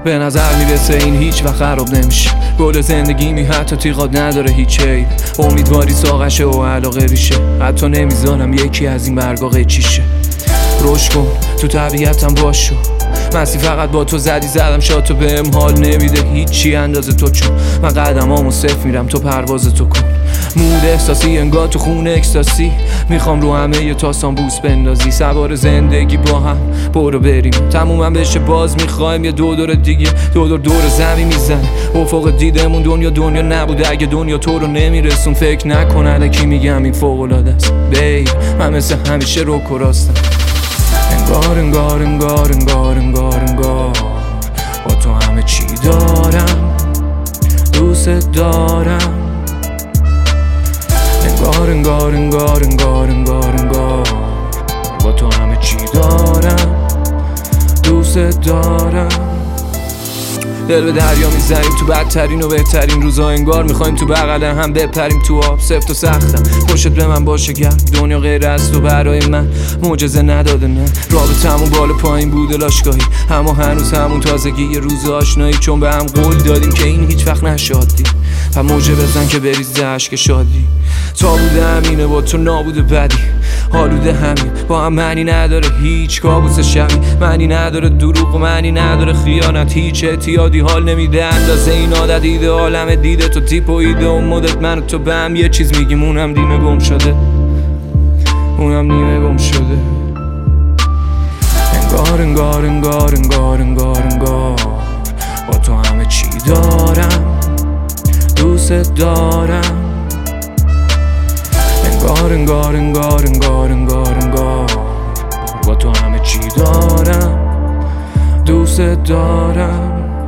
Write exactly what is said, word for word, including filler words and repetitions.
به نظر میرسه این هیچ وقت خراب نمیشه. گل زندگی می حتی تیغات نداره هیچ عیب. امیدواری ساقشه و علاقه ریشه. حتی نمیذارم یکی از این برگا قیچیشه. روش کن تو طبیعتم باشو. مسیح فقط با تو زدی زدم شاد تو بهم حال نمیده هیچی اندازه تو، چون من قدمامو صفر میرم تو پرواز تو کن. مود احساسی انگار تو خون اکستاسی. میخوام رو همه ی تاسان بوس بندازی. سوار زندگی با هم برو بریم تمومم بشه باز میخوایم یه دو دور دیگه. دو دور دور زمین میزنه افق دیدمون. دنیا دنیا نبوده اگه دنیا تو رو نمیرسون. فکر نکن الکی میگم این فوق‌العاده است بیب. من مثل همیشه رو راستم. انگار انگار انگار انگار انگار انگار با تو همه چی دارم دوست دارم. انگار انگار انگار انگار انگار انگار با تو همه چی دارم دوست دارم. دل به دریا میزنیم تو بدترین و بهترین روزا. انگار میخوایم تو بغل هم بپریم تو آب. سفت و سختم پشت به من باشه گرم. دنیا غیر از تو برای من معجزه نداده نه. رابطمون بالا پایین بوده لاشگاهی اما هنوز همون تازگی یه روز آشنایی. چون به هم قول دادیم که این هیچ وقت نشادی و موجه بزن که بریزه عشق شادی. تا بوده همینه با تو نابوده بدی. حالوده همین با هم معنی نداره هیچ کابوس شبی. معنی نداره دروغ و معنی نداره خیانت. هیچ اعتیادی حال نمیده اندازه این عادت. ایده عالم دیده تو تیپ و ایده و مدت من و تو به هم یه چیز میگیم. اونم نیمه گم شده اونم نیمه گم شده. انگار انگار انگار انگار انگار انگار با تو همه چی دارم دوست دارم. انگار انگار انگار انگار انگار انگار با تو همه چی دارم دوست دارم.